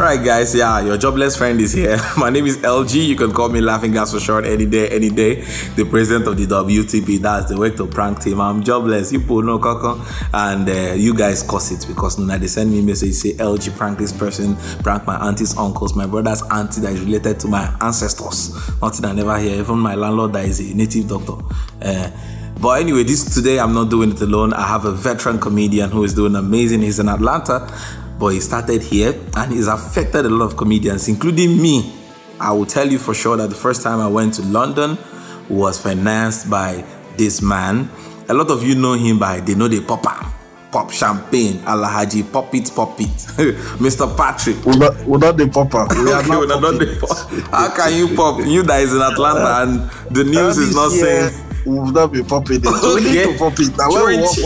Alright guys, yeah, your jobless friend is here. My name is LG. You can call me Laughing Gas for short any day. The president of the WTP. That's the Wake to Prank team. I'm jobless. You put no coco. And you guys cause it because now they send me a message say LG prank this person, prank my auntie's uncles, my brother's auntie that is related to my ancestors. Nothing I never hear. Even my landlord that is a native doctor. But anyway, today I'm not doing it alone. I have a veteran comedian who is doing amazing. He's in Atlanta. But he started here and he's affected a lot of comedians, including me. I will tell you for sure that the first time I went to London was financed by this man. A lot of you know him by, they know the pop champagne, Alhaji, pop it. Mr. Patrick. We're not the popper. We're not the pop. How can you pop? You that is in Atlanta and the news is not saying... We'll not be popping it. Okay. We need to pop it. Now,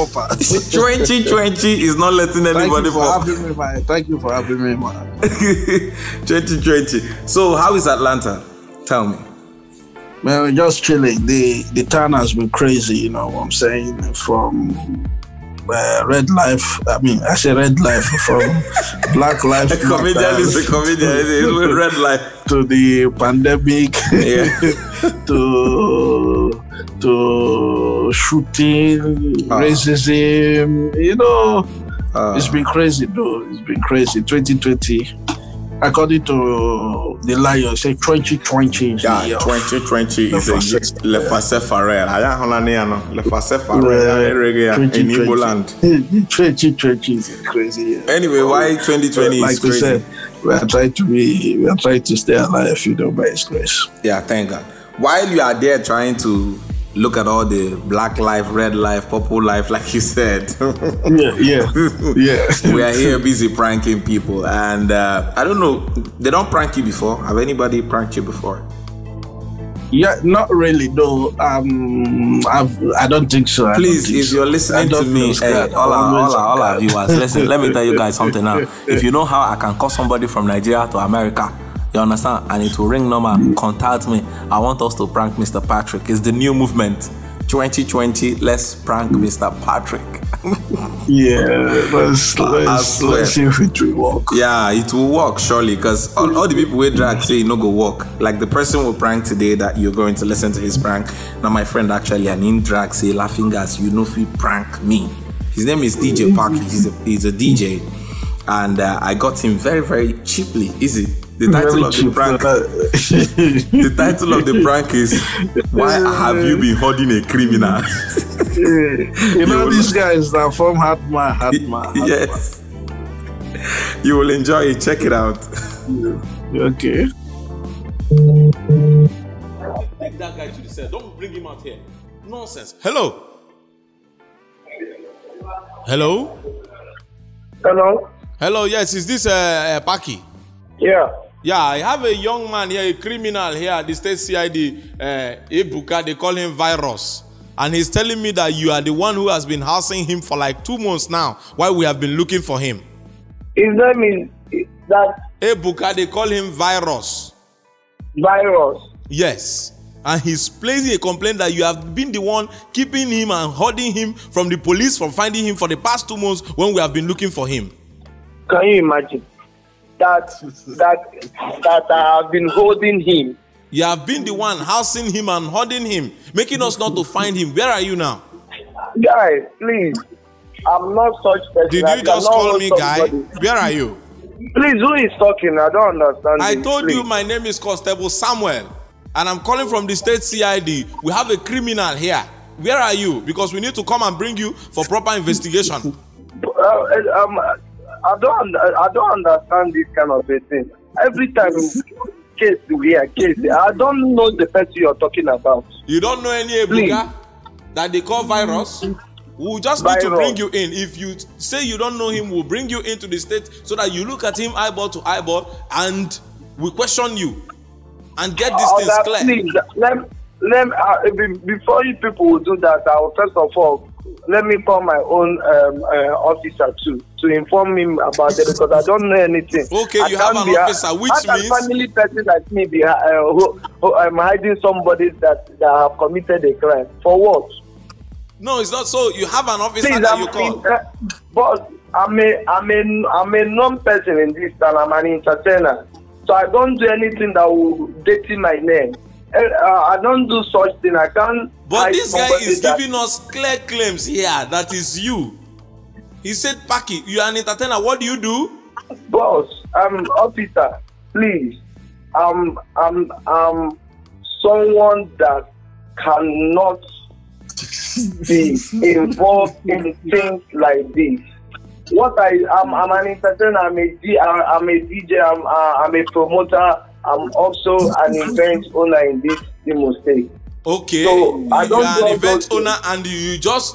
2020 is not letting anybody pop. Thank you for having me, man. 2020. So, how is Atlanta? Tell me. Man, we're just chilling. The town has been crazy, you know what I'm saying? From red life, I say red life, from black life. A comedian is a comedian. It's with red life. To the pandemic. To shooting, racism, you know, it's been crazy, though. It's been crazy. 2020, according to the Lion, say 2020. Yeah, 2020 is a Le Face Farel. Le Face Farel in Igbo land. 2020 is crazy. Anyway, why 2020 like is crazy? Said, we are trying to stay alive, you know, by His grace. Yeah, thank God. While you are there trying to look at all the black life, red life, purple life, like you said. yeah. We are here busy pranking people. And I don't know, they don't prank you before? Have anybody pranked you before? Yeah, not really, though. I don't think so. Please, if you're listening to me, all our viewers, listen, let me tell you guys something now. If you know how I can call somebody from Nigeria to America, you understand? And it will ring normal. Contact me. I want us to prank Mr. Patrick. It's the new movement. 2020, let's prank Mr. Patrick. Yeah, let's see if it will work. Yeah, it will work, surely. Because all the people with drag say no go work. Like the person will prank today that you're going to listen to his prank. Now my friend actually, and in drag say, Laughing Gas, you know if you prank me. His name is DJ Parky. He's a DJ. And I got him very, very cheaply. Easy. The title of the prank. The title of the prank is "Why have you been holding a criminal?" You know these guys that from Hatma. Yes. You will enjoy it. Check it out. Okay. Take that guy to the side. Don't bring him out here. Nonsense. Hello. Hello. Yes, is this Paki? Yeah. Yeah, I have a young man here, a criminal here at the state CID, Ebuka, they call him Virus. And he's telling me that you are the one who has been housing him for like 2 months now, while we have been looking for him. His name is that... Ebuka, they call him Virus. Virus? Yes. And he's placing a complaint that you have been the one keeping him and holding him from the police from finding him for the past 2 months when we have been looking for him. Can you imagine? That I have been holding him. You have been the one housing him and holding him, making us not to find him. Where are you now? Guys, please. I'm not such person. Did you just call me guy? Where are you? Please, who is talking? I don't understand. I told you my name is Constable Samuel. And I'm calling from the state CID. We have a criminal here. Where are you? Because we need to come and bring you for proper investigation. I don't understand this kind of a thing. Every time case we hear case, I don't know the person you're talking about. You don't know any Ebuka that they call Virus? We'll just need to bring you in. If you say you don't know him, we'll bring you into the state so that you look at him eyeball to eyeball and we question you and get these things clear. Please, before you people will do that, I will first of all let me call my own officer to inform him about it because I don't know anything. Okay, you have an officer, which means... a family person like me who I'm hiding somebody that have committed a crime. For what? No, it's not so. You have an officer that you call. But I'm a non-person in this, and I'm an entertainer. So I don't do anything that will dirty my name. I don't do such thing. I can't. But this guy is giving us clear claims here that is you. He said, Paki, you are an entertainer. What do you do? Boss, officer, please. I'm someone that cannot be involved in things like this. I'm an entertainer. I'm a DJ. I'm a promoter. I'm also an event owner in this Imo State. Okay, so you are an event owner, and you just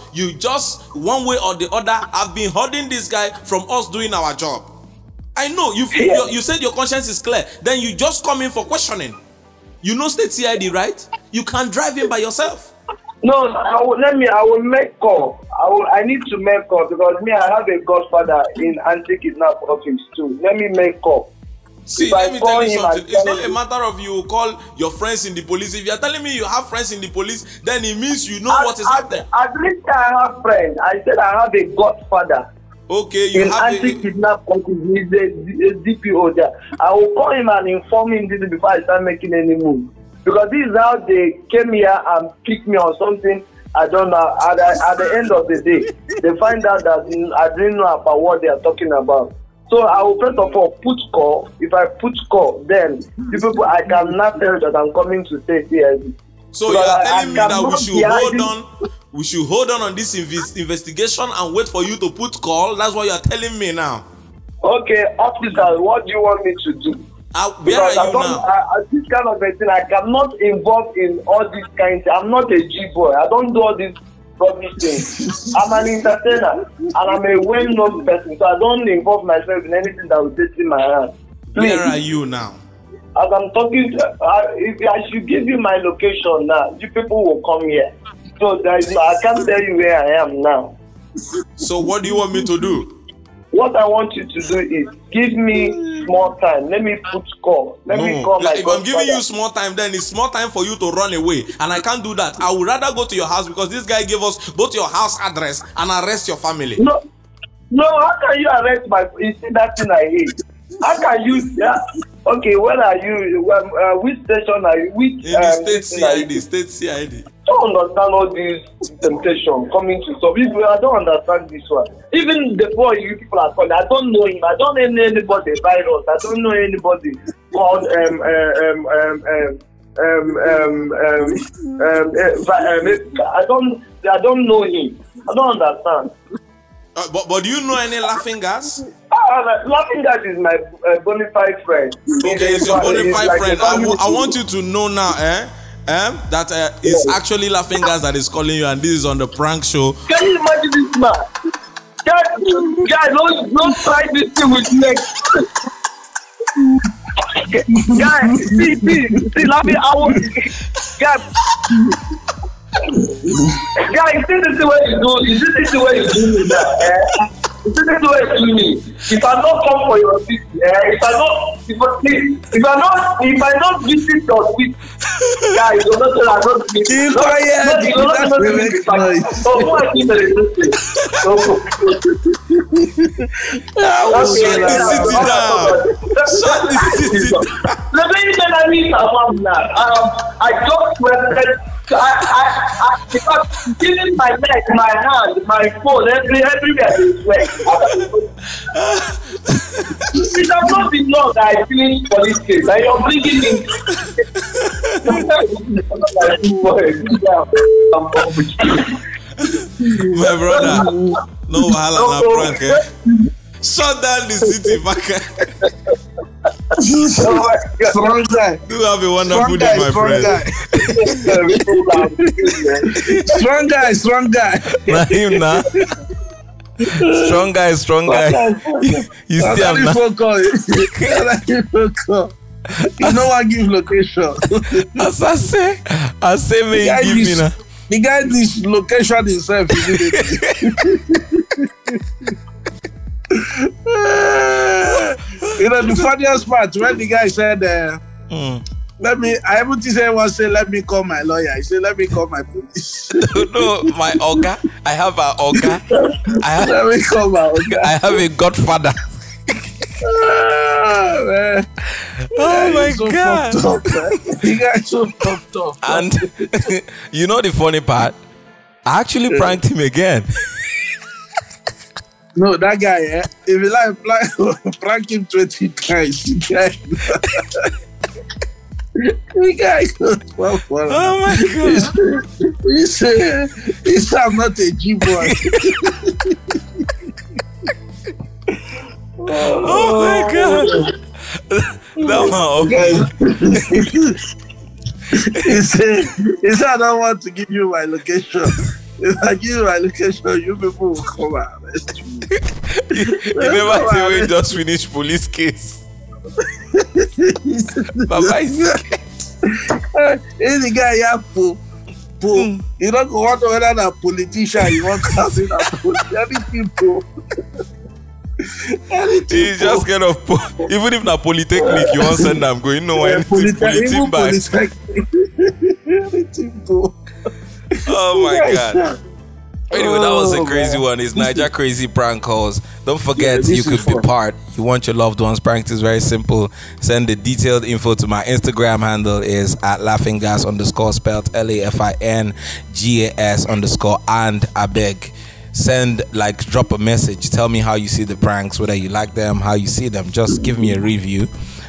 one way or the other have been holding this guy from us doing our job. I know you said your conscience is clear. Then you just come in for questioning. You know state CID, right? You can drive in by yourself. No, I will make call. I need to make call because I have a godfather in anti-kidnap office too. Let me make call. See, let me tell you something. It's not a matter of you call your friends in the police. If you are telling me you have friends in the police, then it means you know what is happening. At least I have friends. I said I have a godfather. Okay, you have anti-kidnap office. He's a DPO there. I will call him and inform him this before I start making any move. Because this is how they came here and picked me on something I don't know. At the end of the day, they find out that I didn't know about what they are talking about. So I will first of all put call. If I put call, then the people I cannot tell that I'm coming to say CID. So you are telling me that we should hold on. We should hold on this investigation and wait for you to put call. That's what you are telling me now. Okay, officer, what do you want me to do? Where are you now? This kind of a thing, I cannot involve in all these kinds. I'm not a G-boy. I don't do all these rubbish things. I'm an entertainer and I'm a well-known person, so I don't involve myself in anything that will take in my hand. Please. Where are you now? As I'm talking, if I should give you my location now, you people will come here. So I can't tell you where I am now. So what do you want me to do? What I want you to do is give me small time. Let me put call. Let me call my If I'm giving you small time, then it's small time for you to run away. And I can't do that. I would rather go to your house because this guy gave us both your house address and arrest your family. No, how can you arrest my... You see that thing I hate. How can you... Yeah. Okay, where are you? Which station are you? In the state CID. I don't understand all these temptation coming to some people. I don't understand this one. Even the boy you people are calling, I don't know him. I don't know anybody virus. I don't know anybody called I don't know him. I don't understand. But do you know any laughing gas? Laughing gas is my bona fide friend. Okay, it's your bona fide friend. I want you to know now, that it's actually Laughing Gas that is calling you, and this is on the prank show. Can you imagine this man? Guy, don't try this thing with me. Guy, see, Laughing, guy, is this the way you do? Is this the way you do me now? Is this the way you do me? If I don't come for your city, if I don't visit your city, guys, you're not saying I don't visit. Keep quiet. So who are you telling this? Shut the city down. Shut the city down. Let me tell you now. I just respect. Because giving my neck, my hand, my phone, everywhere is wet. It has not been long that I finished police case. And you're bringing in. My brother, no wahala na prank, eh? Shut down the city, back. Strong guy. Do have a wonderful day, my friend. Strong guy. Na him na. Strong guy. You see him now. You know what? Give location. As I say, may you give me now. The guy this location himself. You know the funniest part when the guy said I haven't said once, say, let me call my lawyer. He said, let me call my police. No, my Oga. I have an Oga. Let me call my Oga. I have a godfather. Man. Oh my so God. You guys so fucked up. And you know the funny part? I actually pranked him again. No, that guy, if you like prank him 20 times, the guy goes, Oh my God. He said, I'm not a G-boy. Oh my God. That one, okay. He said, I don't want to give you my location. If I give you my location, you people will come and arrest me. You never say we just finished police case. Baba is scared. Any guy you have to you don't want to whether a politician, you want to have in a politician people. He's just kind of even if na polytechnic you want send them going no anything politic back. Oh my God. Anyway, that was a crazy one. It's Niger Crazy Prank Calls. Don't forget, you could be part. You want your loved ones pranked. It's very simple. Send the detailed info to my Instagram handle is at laughingas _ spelled LAFINGAS _ and I beg. Send, drop a message. Tell me how you see the pranks, whether you like them, how you see them. Just give me a review.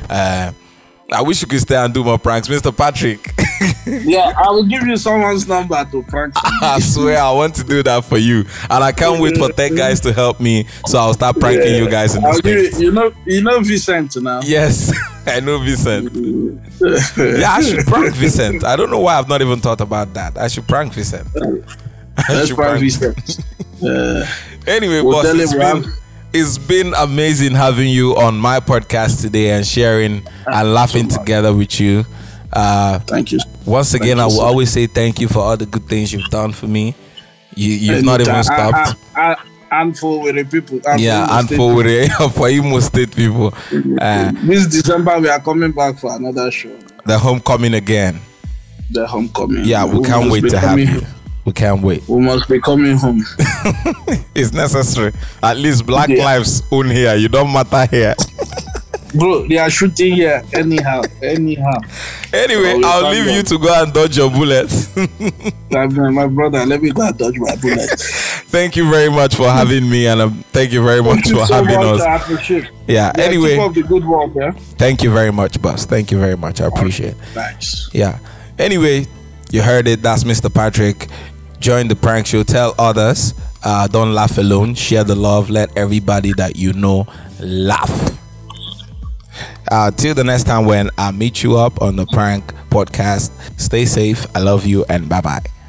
I wish you could stay and do more pranks, Mr. Patrick. Yeah, I will give you someone's number to prank. I swear I want to do that for you, and I can't wait for tech guys to help me. So I'll start pranking you guys in the space. You know Vincent now. Yes, I know Vincent. Yeah, I should prank Vincent. I don't know why I've not even thought about that. I should prank Vincent. Let's prank Vincent. Anyway, boss, it's been amazing having you on my podcast today and sharing and laughing together with you. Thank you. Once again, I will always say thank you for all the good things you've done for me. You've not even stopped. And for the people. And for Imo State people. This December, we are coming back for another show. The homecoming again. The homecoming. Yeah, we can't wait to have you. We can't wait. We must be coming home. It's necessary. At least Black Lives own here. You don't matter here. Bro, they are shooting here anyhow. Anyway, I'll leave you to go and dodge your bullets. My brother, let me go and dodge my bullets. Thank you very much for having me, and thank you very much for having us. I appreciate. Yeah. Anyway, keep up the good work, yeah. Thank you very much, boss. Thank you very much. I appreciate it. Thanks. Yeah. Anyway, you heard it. That's Mr. Patrick. Join the prank show. Tell others. Don't laugh alone. Share the love. Let everybody that you know laugh. Till the next time when I meet you up on the prank podcast. Stay safe. I love you and bye-bye.